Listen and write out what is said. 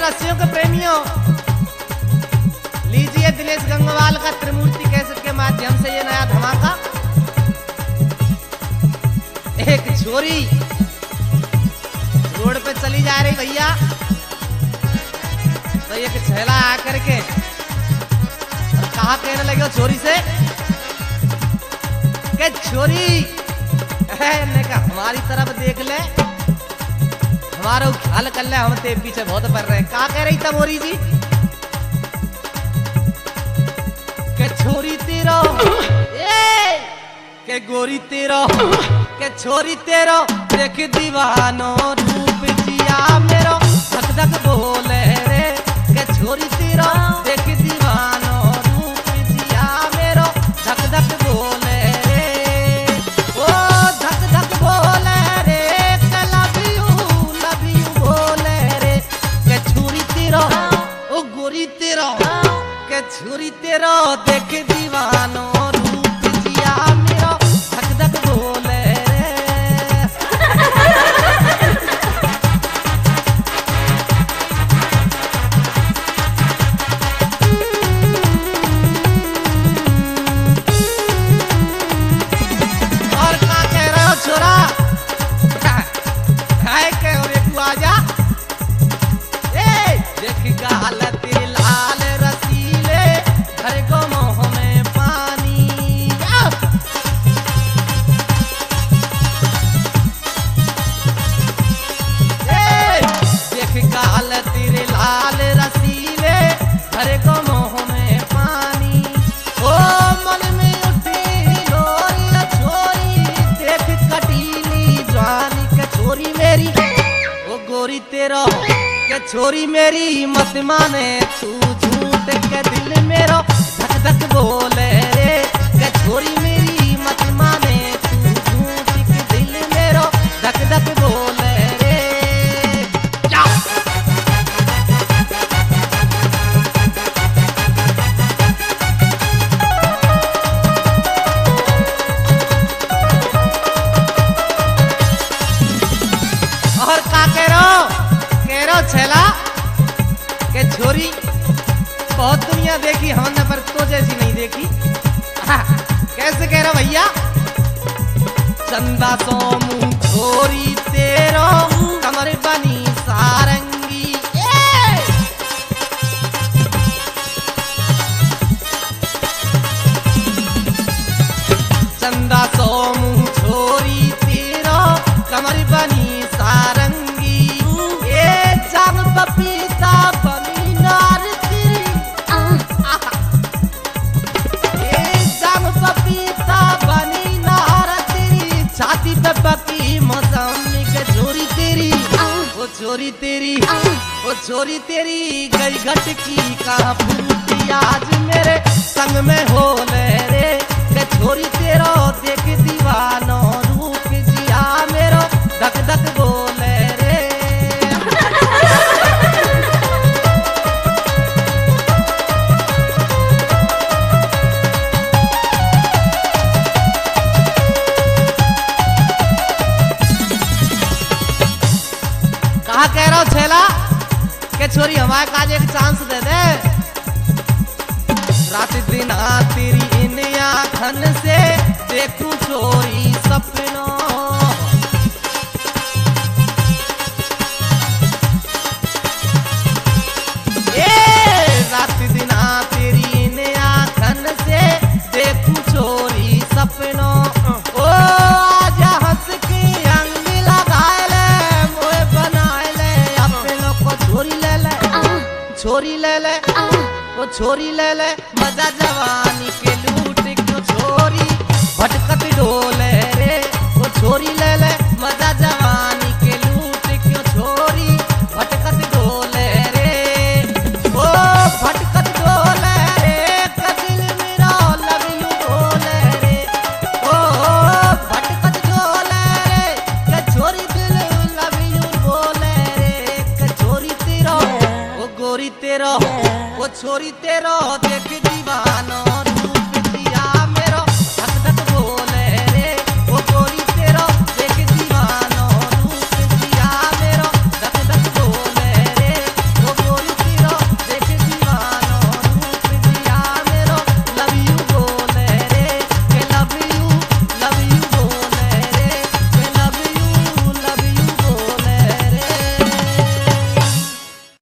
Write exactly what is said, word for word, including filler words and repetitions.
रस्सियों के प्रेमियों, लीजिए दिनेश गंगवाल का त्रिमूर्ति कैसेट के माध्यम से ये नया धमाका। एक छोरी रोड पे चली जा रही भैया, तो एक छैला आकर के और कहा कहने लगे छोरी से कि छोरी ने कहा हमारी तरफ देख ले, हमारा ख्याल कर ले, हम तेरे पीछे बहुत पड़ रहे हैं। क्या कह रही तमोरी जी के छोरी तेरो ए के गोरी तेरो के छोरी तेरो देख दीवानो रूप जिया मेरो धक धक बोले रे के छोरी तेरो देख दीवानो रूप जिया मेरो धक धक बोले रे ओ धक धक बोले रे के लव यू लव यू बोले रे के छोरी तेरो ओ गोरी तेरो के छोरी तेरो देख दीवानो रूप जिया मेरो धक धक बोले रे। और क्या कह रहे हो छोरा, है कह रे तू आजा ए देख गाल तेरी लाल रसीले घर को मोह में पानी ए देख गाल तेरे लाल रसीले घर को मोह में पानी ओ मन में उठी लोरी छोरी देख कटीली जवानी के छोरी मेरी ओ गोरी तेरो के छोरी मेरी मत माने तू झूठ के दिल मेरो धक धक बोले रे के छोरी मेरी मत माने तू झूठ के दिल मेरो धक धक बोले रे। जाओ और का कह रहे हो कह रहे हो छैला के छोरी बहुत दुनिया देखी हमने पर तो जैसी नहीं देखी। हाँ, कैसे कह रहे हो भैया, चंदा सो मुंह छोरी तेरो कमर बनी सारंगी ए! चंदा सो मुंह छोरी तेरो कमर बनी सारंगी ए जान पपीता बनी नार तेरी ए जान पपीता बनी नार तेरी छाती पे पकी मौसमी के छोरी तेरी वो छोरी तेरी वो छोरी तेरी गई घटकी का फूटी आज मेरे संग में हो ले रे के छोरी तेरो देख दीवानो रूप जिया मेरो धक धक बोले रे। कहा कह रहा हो छैला के छोरी हमारे काज एक चांस दे दे, रात दिन आ तेरी इन आँखन से देखूं छोरी सपनों रात दिन आ तेरी इन आँखन से देखूं छोरी सपनों ओ आजा हंस के अंग लगाए ले मोए बनाए ले अपनों को छोरी ले ले छोरी ले ले ओ छोरी ले ले मजा जवानी के लूट क्यों छोरी भटकत डोले रे ओ छोरी ले ले मजा जवानी के लूट क्यों छोरी भटकत डोले रे ओ भटकत डोले रे कदिल मेरा लव यू बोले रे ओ भटकत डोले रे के छोरी दिल लव यू बोले रे के छोरी तेरो ओ गोरी तेरो ओ छोरी तेरो